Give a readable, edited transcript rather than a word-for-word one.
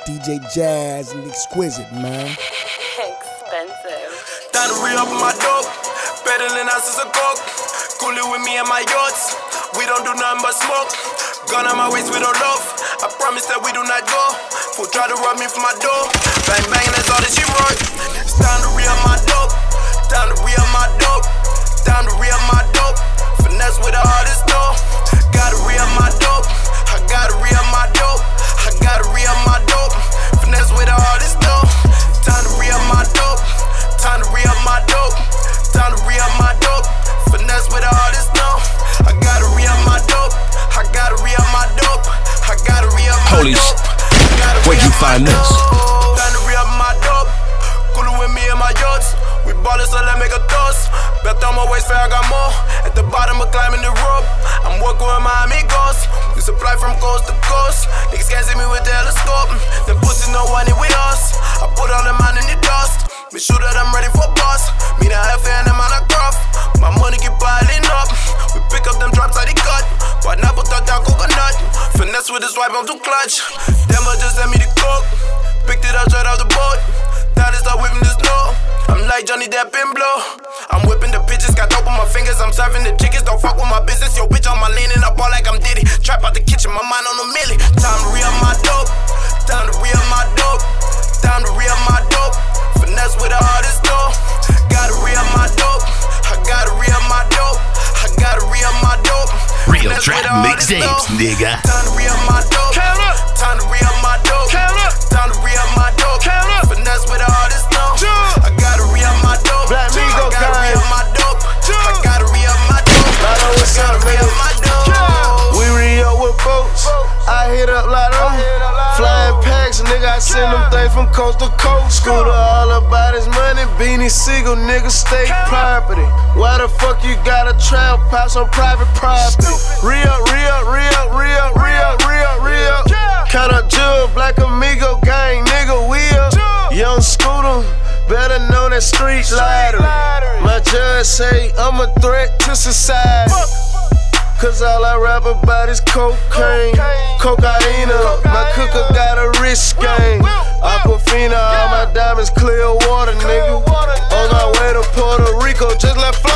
DJ Jazz and Exquisite, man. Expensive. Time to re-up my dope. Peddling ounces of coke. Cool it with me and my yachts. We don't do nothing but smoke. Gun on my waist, we don't love. I promise that we do not go. Fool try to rob me from my door. Bang bang, that's all that she wrote. It's time to re-up my dope. Time to re-up my dope. Time to re-up my dope. Finesse with the hardest dope. Gotta re-up my dope. I gotta re-up my dope. I gotta re-up my dope. Finesse with the hardest dope. Time to re-up my dope. Time to re-up my dope. Time to re-up my dope. Finesse with the hardest dope. I gotta re-up my dope. I gotta re-up my dope. I gotta re-up my Holy dope. Where'd you find this? Time to re-up my dope. Coolin' with me and my yachts. We ballin', so let's make a toast. Bet on my waist, fair, I got more. At the bottom, I'm climbing the rope. I'm working with my amigos. We supply from coast to coast. Niggas can't see me with the telescope. Them pussies no one it with us. I put all them out in the dust. Make sure that I'm ready for boss. Me the F and them on a craft. My money keep piling up. We pick up them drops like they cut. Pineapple tucked down coconut. Finesse with this wipe, I'm too clutch. Them just send me the coke. Picked it up straight off the boat. Now they start whipping the snow. I'm like Johnny Depp in blow. I'm whipping the bitches, got dope on my fingers. I'm serving the chickens, don't fuck with my business. Yo, bitch on my leaning up all like I'm Diddy. Trap out the kitchen, my mind on a milli. Time to re-up my dope. Time to re-up my dope. Time to re-up my dope. Finesse with the hardest dope. Gotta re-up my dope. I gotta re-up my dope. I gotta re-up my dope. Real trap mixtapes, nigga. Time to re-up my dope. Time to re-up my dope. Time to re-up my dope. Finesse with the hardest dope. I gotta re-up my dope. Black Migo I gotta re-up my dope. I gotta re-up my dope. I gotta re-up my dope. We re-up with boats. I hit up Lotto. Flying packs, nigga, I send them things from coast to coast. Scooter all about his money. Beanie Siegel, nigga, state property. Why the fuck you got a trap house on private property? Re-up, re-up, re-up, re-up, re-up, re-up, re-up. Count up Jewel, Black Amigo gang, nigga, we up. Young Scooter, better known as street lottery. My judge say I'm a threat to society. Cause all I rap about is cocaine, cocaina. My cooker got a wrist game. Aquafina, all my diamonds clear water, nigga. On my way to Puerto Rico, just left